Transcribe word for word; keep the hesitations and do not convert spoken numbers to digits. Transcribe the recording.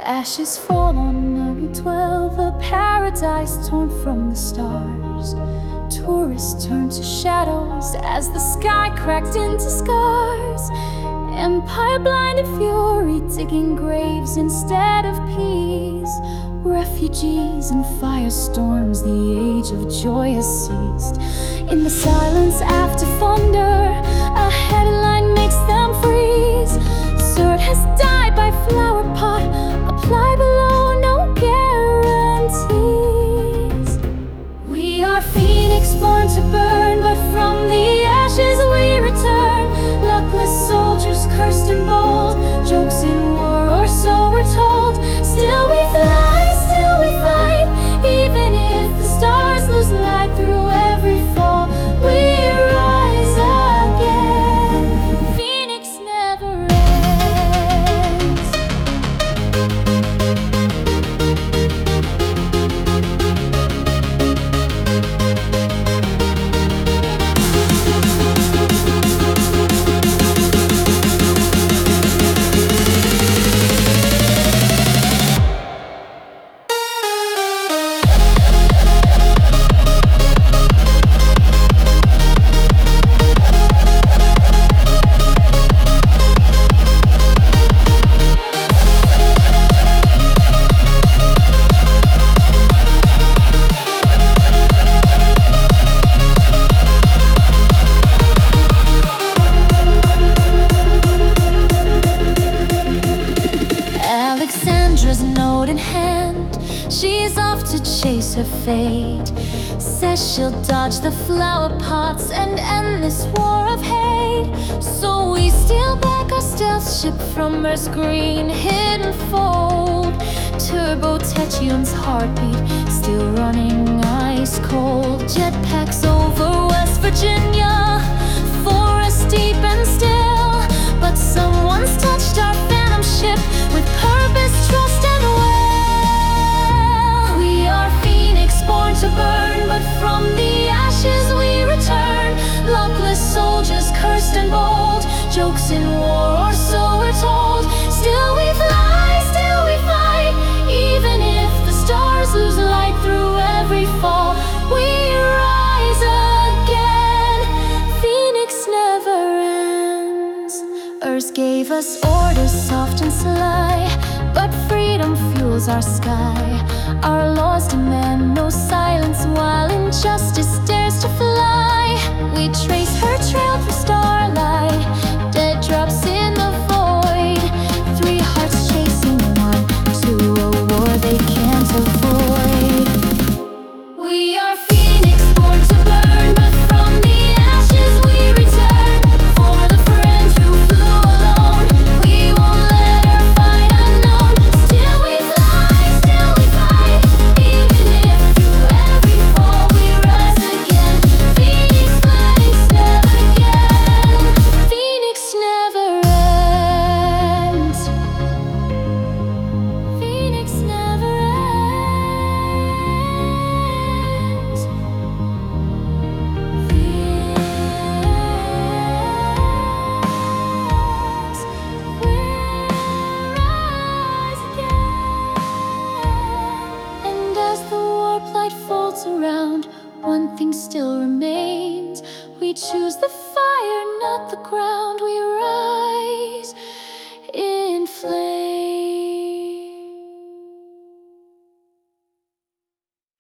Ashes fall on Nagi twelve, a paradise torn from the stars. Tourists turn to shadows as the sky cracked into scars. Empire blinded fury, digging graves instead of peace. Refugees and firestorms, the age of joy has ceased. In the silence after thunder, a headline makes them freeze. Sword has died by flower pot, apply below, no guarantees. We are phoenix born to burn, but from the ashes we return. Luckless soldiers, cursed and bold, jokes in war, or so we're told. Still we fly, still we fight, even if the stars lose light through every fall. We rise again. Phoenix never ends. Alexandra's note in hand, she's off to chase her fate. Says she'll dodge the flower pots and end this war of hate. So we steal back our stealth ship from Earth's green hidden fold. Turbo Techion's heartbeat still running ice cold. Jetpacks over West Virginia, forest deep and still. But someone's touched our phantom ship with purpose, trust, and will. We are phoenix born to burn, but from the ashes we return. Luckless soldiers, cursed and bold, jokes in war, or so we're told. Still we fly, still we fight, even if the stars lose light through every fall. We rise again. Phoenix never ends. Earth gave us orders soft and sly, but freedom fuels our sky. Our laws demand no silence while injustice dares to fly. We trace her trail through starlight, dead drops in the void. Three hearts chasing one to a war they can't avoid. We are phoenix born to burn, but from the ashes we return. For the friend who flew alone, we won't let her fight unknown. Still we fly, still we fight, even if through every fall we rise again. Phoenix flames never again. Phoenix never ends. Phoenix never ends. Phoenix will rise again. And as the warplight folds around, one thing still remains. We choose the fire, not the ground. We